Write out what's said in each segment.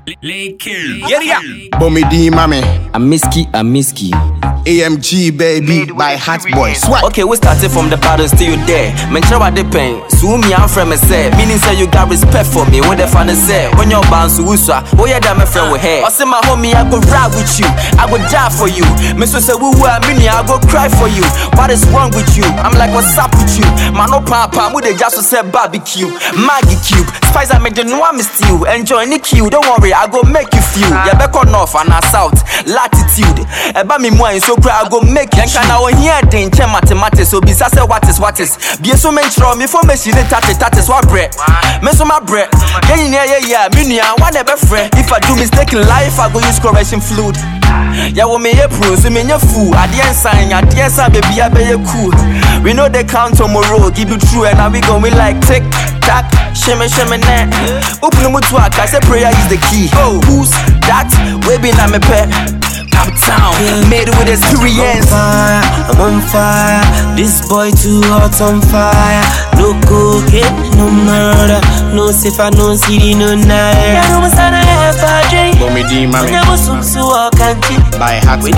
Bomidi mame. Amiski. AMG baby by Hot Boy. Swag. Okay, we started from the bottom, still there. Men try what depend. So me I'm from a say. Meaning say you got respect for me. What the fan say? When you're bound to uswa, oh yeah, that my friend with hair. I say my homie, I go ride with you. I go die for you. Me so say we were mini, I go cry for you. What is wrong with you? I'm like, what's up with you? Man, no papa, we they just say barbecue, Maggie cube, spice I made the no one stew. Enjoy the queue, don't worry, I go make you feel. Yeah, back on north and south latitude. Eba me more so cry, I go make you. Can I hear the mathematics? So be say what is? Be so much from me for me she that is what bread. Me so my bread. Yeah, me one never friend. If I do mistake in life, I go use correction fluid. Yeah, we may approve, so me fool. I didn't sign, baby, I be cool. We know they count tomorrow, give you true, and now we like tick tack, shimmy net. Open the to I say prayer is the key. Oh, who's that? We be na me pet. Uptown, made it with experience. I'm on fire. This boy too hot on fire. No cocaine, no murder, no safer, no city, no night. Bomidi mame. By Hot Boy.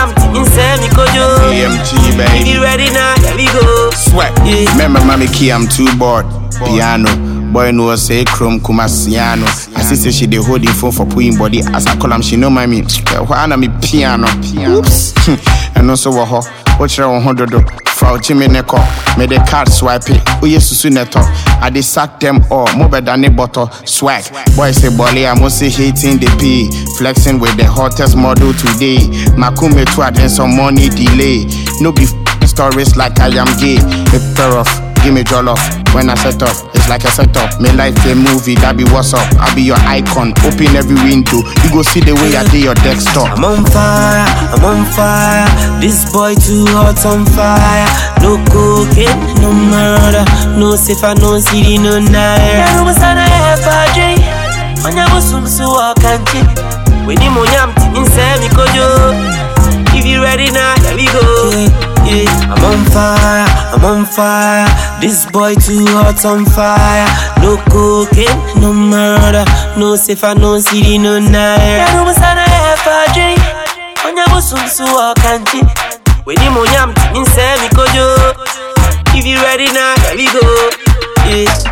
AMG baby. You ready now? Here we go. Swag. Remember mommy key, I'm too bored. Piano. Boy no say chrome kumasiano. I say she dey hold the phone for putting body. As I call him, she know my me. Why na me piano? Oops. And also ho. Watch her 100 Frau Chimeneko. Made the card swipe it. Oh yes, susu neto. I dey sack them all. More better than a bottle. Swag. Boy say bolly, I must say hating the P. Flexing with the hottest model today. Makume twat and some money delay. No be stories like I am gay. A pair of. Give me jollof when I set up. It's like a setup. Me life a movie, that be what's up. I'll be your icon. Open every window. You go see the way I do your desktop. I'm on fire. This boy too hot on fire. No cocaine, no murder, no safer, no city, no night. If you ready now, here we go. Yeah, I'm on fire. This boy too hot on fire. No cocaine, no murder, no safer, no city, no night. If you ready now, here we go. Yeah.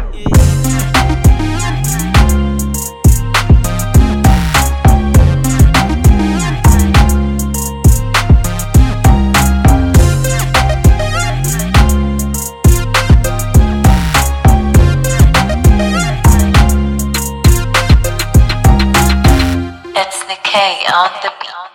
It's the K on the beat.